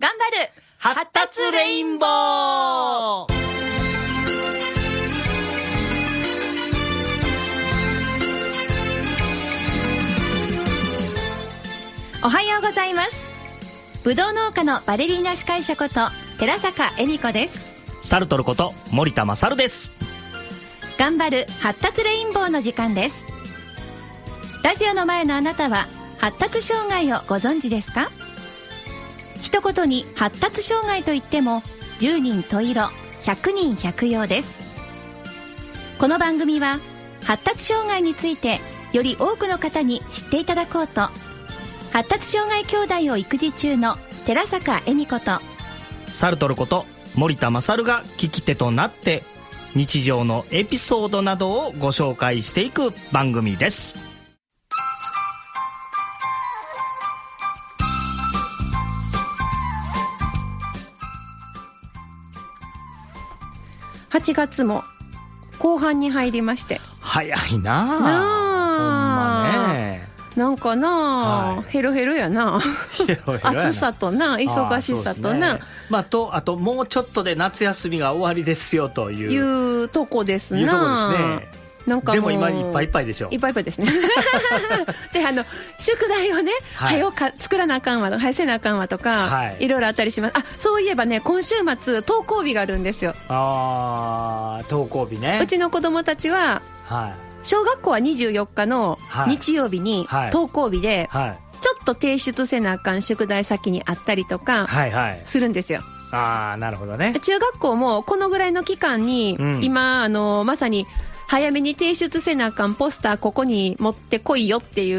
頑張る発達レインボー。 おはようございます。ぶどう農家のバレリーナ司会者こと寺坂恵美子です。 サルトルこと森田勝です。 頑張る発達レインボーの時間です。ラジオの前のあなたは発達障害をご存知ですか？一言に発達障害といっても10人十色100人百様です。この番組は発達障害についてより多くの方に知っていただこうと、発達障害兄弟を育児中の寺坂恵美子とサルトルこと森田勝が聞き手となって日常のエピソードなどをご紹介していく番組です。 8月も後半に入りまして、 早いなあ、ほんまね。 なんかな、はい、ヘロヘロやな。 ヘロヘロやな。 暑さとな、忙しさとな、 まあ、あともうちょっとで夏休みが終わりですよというとこですな。 いうとこですね。なんかでも今いっぱいいっぱいでしょ。 いっぱいいっぱいですね。で宿題をね、はい、作らなあかんわとか早せなあかんわとか、はい、いろいろあったりします。あ、そういえばね、今週末登校日があるんですよ。 登校日ね。 うちの子供たちは、はい、小学校は24日の日曜日に登校日で、はいはい、ちょっと提出せなあかん宿題先にあったりとかするんですよ。 なるほどね。 中学校もこのぐらいの期間に、今まさに早めに提出せなあかんポスターここに持ってこいよっていう、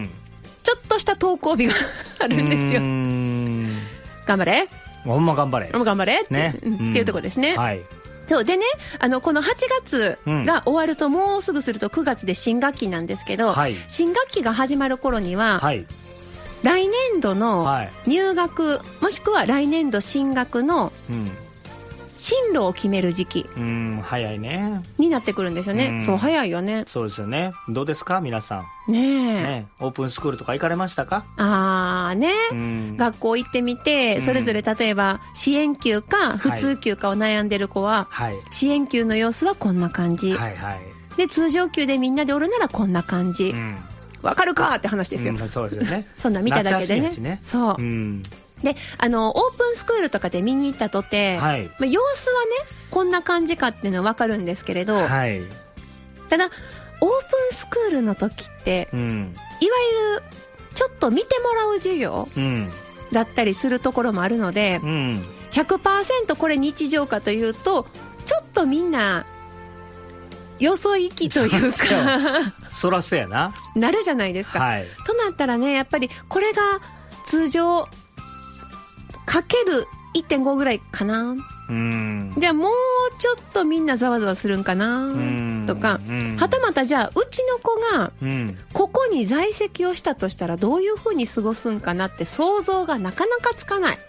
ちょっとした登校日があるんですよ。頑張れ、 ほんま頑張れ、 頑張れって、ね、っていうとこですね。はい。そうでね、この8月が終わると、もうすぐすると9月で新学期なんですけど、はい、新学期が始まる頃には、はい、来年度の入学、もしくは来年度進学の、進路を決める時期、 早いねになってくるんですよね。そう、早いよね。 そうですよね。どうですか皆さんねオープンスクールとか行かれましたか？ 学校行ってみて、それぞれ例えば支援級か普通級かを悩んでる子は、はい、支援級の様子はこんな感じ、はいはい、で通常級でみんなでおるならこんな感じ、わかるかって話ですよ。 そうですよね。 そんな見ただけで ねそう、でオープンスクールとかで見に行ったとて、はい、様子はねこんな感じかっていうのは分かるんですけれど、はい、ただオープンスクールの時って、いわゆるちょっと見てもらう授業、だったりするところもあるので、100% これ日常かというとちょっとみんなよそ行きというかそらそうやなるじゃないですか、はい、となったらね、やっぱりこれが通常かける 1.5 ぐらいかな。じゃあもうちょっとみんなざわざわするんかなとか、はたまたじゃあうちの子がここに在籍をしたとしたらどういうふうに過ごすんかなって想像がなかなかつかない。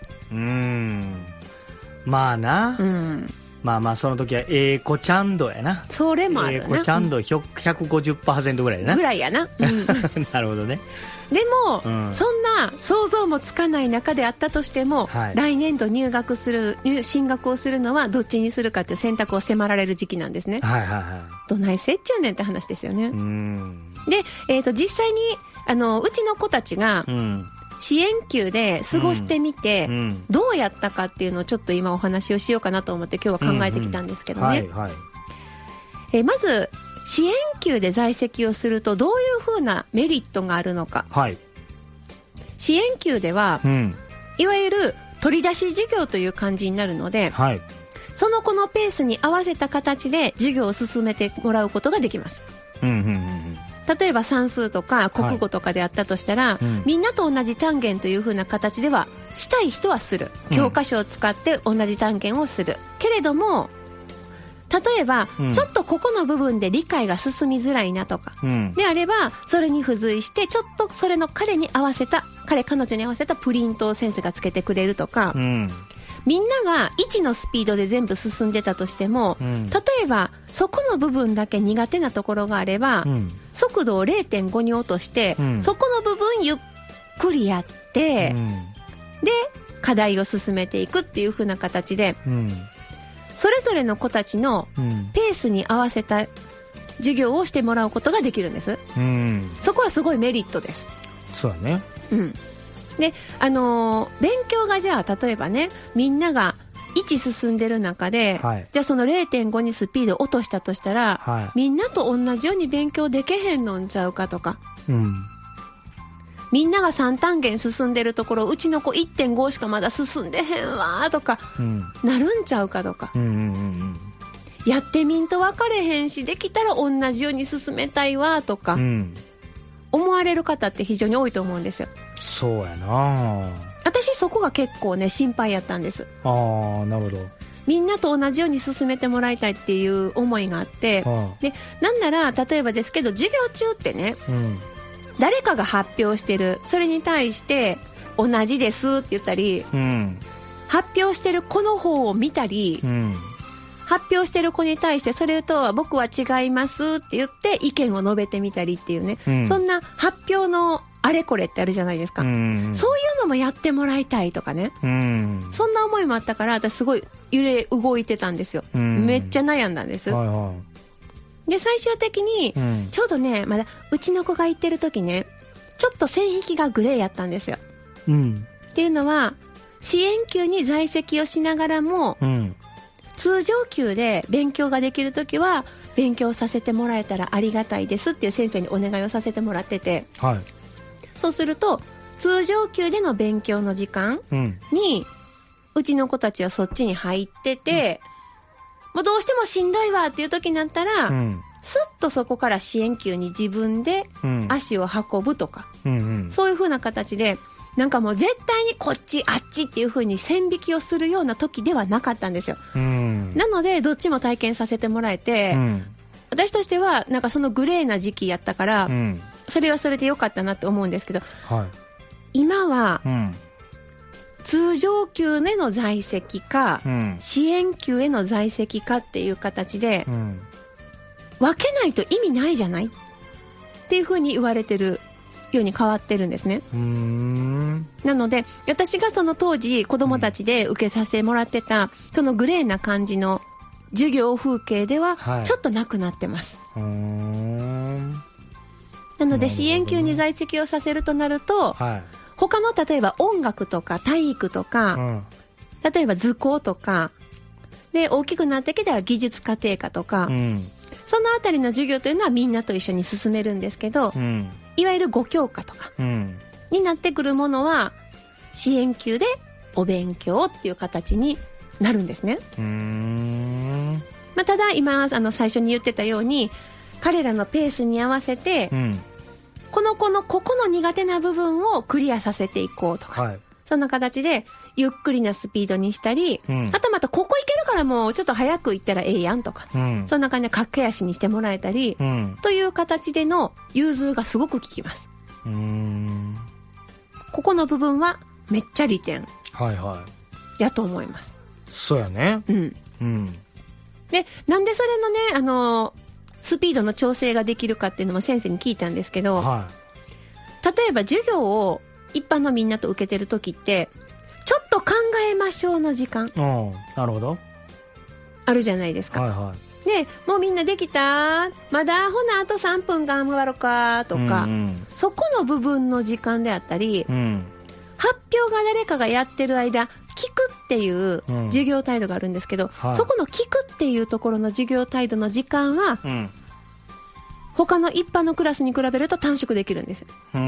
まあな、まあその時は子ちゃん度やな。 それもあるな。 子ちゃん度 150% ぐらいやな。 ぐらいやな、 なるほどね。 でも、そんな想像もつかない中であったとしても、来年度進学をするのはどっちにするかっていう選択を迫られる時期なんですね。どないせっちゅうねんって話ですよね。で、実際にうちの子たちが、支援級で過ごしてみて、どうやったかっていうのをちょっと今お話をしようかなと思って今日は考えてきたんですけどね。まず支援級で在籍をするとどういうふうなメリットがあるのか、支援級では、いわゆる取り出し授業という感じになるので、その子のペースに合わせた形で授業を進めてもらうことができます。例えば算数とか国語とかであったとしたら、みんなと同じ単元というふうな形ではしたい人はする、教科書を使って同じ単元をするけれども、例えば、ちょっとここの部分で理解が進みづらいなとか、であればそれに付随してちょっとそれの彼女に合わせたプリントを先生がつけてくれるとか、みんなが1のスピードで全部進んでたとしても、例えばそこの部分だけ苦手なところがあれば、速度を 0.5 に落として、そこの部分ゆっくりやって、で課題を進めていくっていう風な形で、それぞれの子たちのペースに合わせた授業をしてもらうことができるんです。そこはすごいメリットです。 そうだね。 で、勉強がじゃあ例えばね、みんなが1進んでる中で、じゃあその 0.5 にスピードを落としたとしたら、みんなと同じように勉強できへんのんちゃうかとか、みんなが3単元進んでるところ、うちの子 1.5 しかまだ進んでへんわとか、なるんちゃうかとか、やってみんと分かれへんし、できたら同じように進めたいわとか、思われる方って非常に多いと思うんですよ。 そうやな。 私そこが結構ね心配やったんです。 なるほど。 みんなと同じように進めてもらいたいっていう思いがあって、でなんなら例えばですけど、授業中ってね、誰かが発表してる、それに対して同じですって言ったり、発表してる子の方を見たり、発表してる子に対してそれとは僕は違いますって言って意見を述べてみたりっていうね、そんな発表のあれこれってあるじゃないですか。そういうのもやってもらいたいとかね、そんな思いもあったから、私すごい動いてたんですよ。めっちゃ悩んだんです。で最終的に、ちょうどね、まだうちの子が行ってる時ね、ちょっと線引きがグレーやったんですよ。っていうのは、支援級に在籍をしながらも、通常級で勉強ができる時は勉強させてもらえたらありがたいですっていう先生にお願いをさせてもらってて、そうすると通常級での勉強の時間に、うちの子たちはそっちに入ってて、もうどうしてもしんどいわっていう時になったら、すっとそこから支援級に自分で足を運ぶとか、そういう風な形で、なんかもう絶対にこっちあっちっていう風に線引きをするような時ではなかったんですよ。なのでどっちも体験させてもらえて、私としてはなんかそのグレーな時期やったから、それはそれで良かったなって思うんですけど、今は、通常級への在籍か、支援級への在籍かっていう形で、分けないと意味ないじゃないっていう風に言われてるように変わってるんですね。なので私がその当時子どもたちで受けさせてもらってた、そのグレーな感じの授業風景ではちょっとなくなってます。なので支援級に在籍をさせるとなると、他の例えば音楽とか体育とか、例えば図工とかで大きくなってきたら技術家庭科とか、そのあたりの授業というのはみんなと一緒に進めるんですけど、いわゆる5教科とかになってくるものは支援級でお勉強っていう形になるんですね。ただ今最初に言ってたように、彼らのペースに合わせて、この子のここの苦手な部分をクリアさせていこうとか、そんな形でゆっくりなスピードにしたり、あとまたここ行けるからもうちょっと早く行ったらええやんとか、そんな感じで駆け足にしてもらえたり、という形での融通がすごく効きます。ここの部分はめっちゃ利点やと思います。 そうやね。 でなんでそれのねスピードの調整ができるかっていうのも先生に聞いたんですけど、例えば授業を一般のみんなと受けてる時って、ちょっと考えましょうの時間、 なるほど、 あるじゃないですか。でもうみんなできた、まだほなあと3分頑張ろうかとか、そこの部分の時間であったり、発表が誰かがやってる間聞くっていう授業態度があるんですけど、そこの聞くっていうところの授業態度の時間は、他の一般のクラスに比べると短縮できるんです。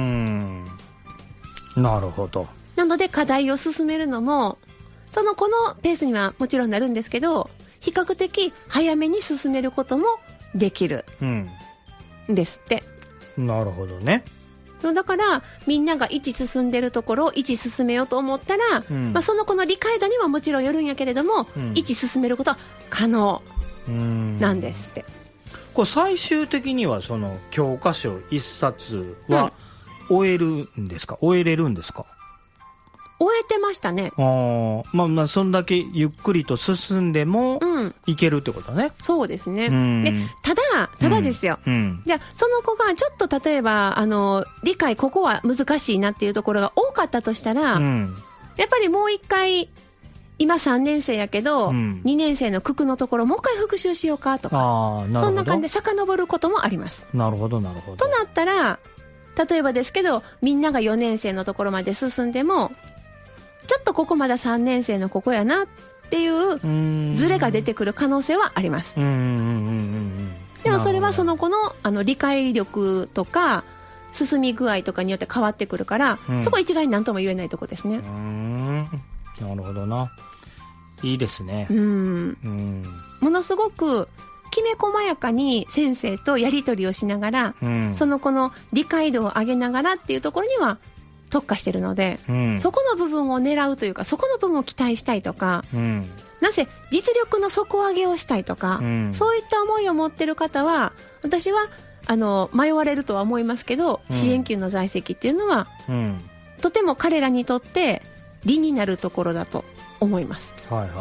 なるほど。 なので課題を進めるのもその子のペースにはもちろんなるんですけど、比較的早めに進めることもできるんですって。 なるほどね。 だからみんなが1進んでるところを1進めようと思ったら、その子の理解度にはもちろんよるんやけれども、1進めることは可能なんですって。 これ最終的にはその教科書1冊は終えるんですか、終えれるんですか？ 終えてましたね。 まあそんだけゆっくりと進んでもいけるってことね。 そうですね。でただですよ、じゃあその子がちょっと例えば理解ここは難しいなっていうところが多かったとしたら、やっやっぱりもう一回今3年生やけど、2年生の九九のところもう一回復習しようかとか、そんな感じで遡ることもあります。 なるほどなるほど。 となったら例えばですけど、みんなが4年生のところまで進んでもちょっとここまだ3年生のここやなっていうズレが出てくる可能性はあります。でもそれはその子の理解力とか進み具合とかによって変わってくるから、そこ一概に何とも言えないとこですね。 なるほどな。いいですね。 ものすごくきめ細やかに先生とやり取りをしながら、その子の理解度を上げながらっていうところには特化してるので、そこの部分を狙うというか、そこの部分を期待したいとか、なぜ実力の底上げをしたいとか、そういった思いを持ってる方は、私は迷われるとは思いますけど、支援級の在籍っていうのは、とても彼らにとって理になるところだと思います。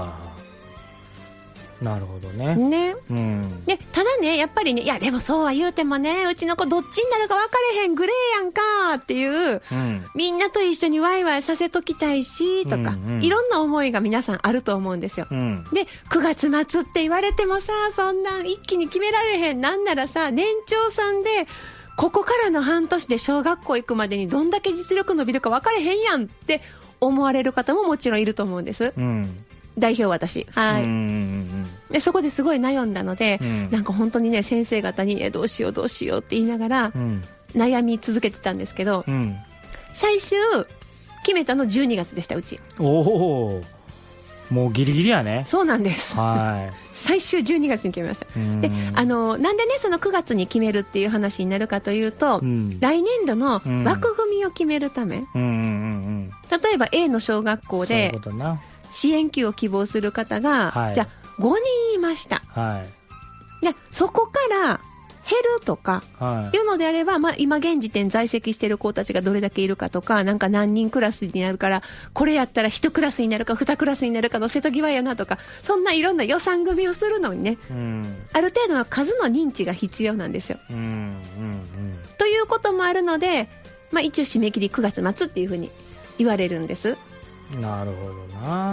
なるほどね。 でただね、やっぱりね、いやでもそうは言うてもね、うちの子どっちになるか分かれへんグレーやんかっていう、みんなと一緒にワイワイさせときたいしとか、いろんな思いが皆さんあると思うんですよ。で9月末って言われてもさ、そんなん一気に決められへん。なんならさ、年長さんでここからの半年で小学校行くまでにどんだけ実力伸びるか分かれへんやんって思われる方ももちろんいると思うんです。代表私、でそこですごい悩んだので、なんか本当にね、先生方にどうしようどうしようって言いながら、悩み続けてたんですけど、最終決めたの12月でした。うちもうギリギリやね。 そうなんです、最終12月に決めました。でなんでね、その9月に決めるっていう話になるかというと、来年度の枠組みを決めるため、例えば A の小学校で支援級を希望する方が、じゃあ5人いました、でそこから減るとかいうのであれば、今現時点在籍している子たちがどれだけいるかとか、なんか何人クラスになるから、これやったら1クラスになるか2クラスになるかの瀬戸際やなとか、そんないろんな予算組みをするのにね、ある程度の数の認知が必要なんですよ。ということもあるので、一応締め切り9月末っていうふうに言われるんです。 なるほどな。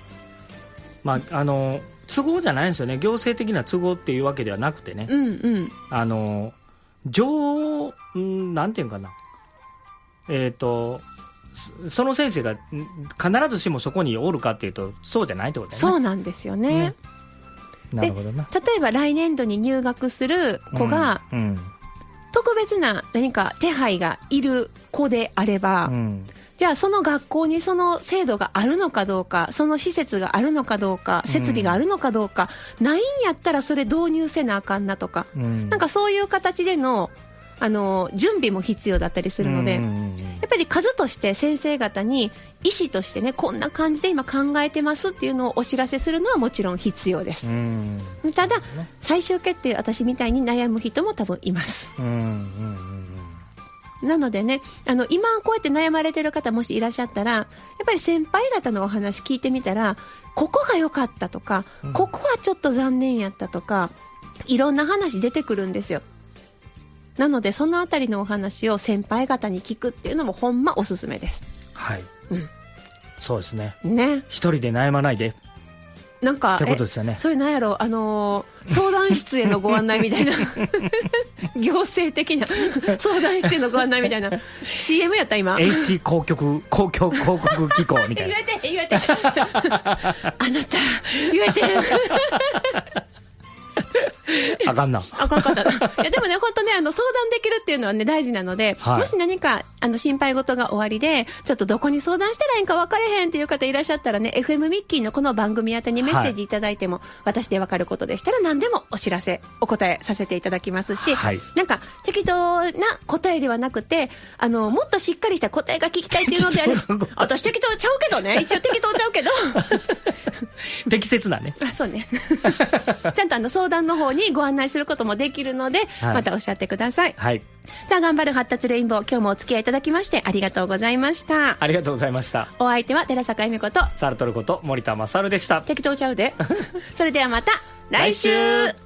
都合じゃないんですよね。行政的な都合っていうわけではなくてね、なんていうかな、その先生が必ずしもそこにおるかっていうとそうじゃないってことだよね。そうなんですよね。なるほどな。例えば来年度に入学する子が、特別な何か手配がいる子であれば、じゃあその学校にその制度があるのかどうか、その施設があるのかどうか、設備があるのかどうか、ないんやったらそれ導入せなあかんなとか、なんかそういう形での準備も必要だったりするので、やっぱり数として先生方に意思としてね、こんな感じで今考えてますっていうのをお知らせするのはもちろん必要です。ただ最終決定、私みたいに悩む人も多分います。なのでね、今こうやって悩まれてる方もしいらっしゃったら、やっぱり先輩方のお話聞いてみたら、ここが良かったとか、ここはちょっと残念やったとか、いろんな話出てくるんですよ。なのでそのあたりのお話を先輩方に聞くっていうのもほんまおすすめです。そうですね。一人で悩まないでなんかってことですよね。それなんやろ、相談室へのご案内みたいな行政的な相談室へのご案内みたいな CM やった今。 AC 公共広告機構みたいな言えてあなた言えてあかんな。あかんかったな。いやでもね、本当ね、相談できるっていうのはね、大事なので、もし何か心配事が終わりで、ちょっとどこに相談したらいいんか分かれへんっていう方いらっしゃったらね、FM ミッキーのこの番組宛てにメッセージいただいても、私で分かることでしたら何でもお答えさせていただきますし、なんか適当な答えではなくて、もっとしっかりした答えが聞きたいっていうのであれば私適当ちゃうけどね、一応適当ちゃうけど適切なね。そうねちゃんと相談の方にご案内することもできるので、またおっしゃってください。さあ、頑張る発達レインボー、今日もお付き合いいただきましてありがとうございました。ありがとうございました。お相手は寺坂恵美子とサルトルこと森田勝でした。適当ちゃうでそれではまた来週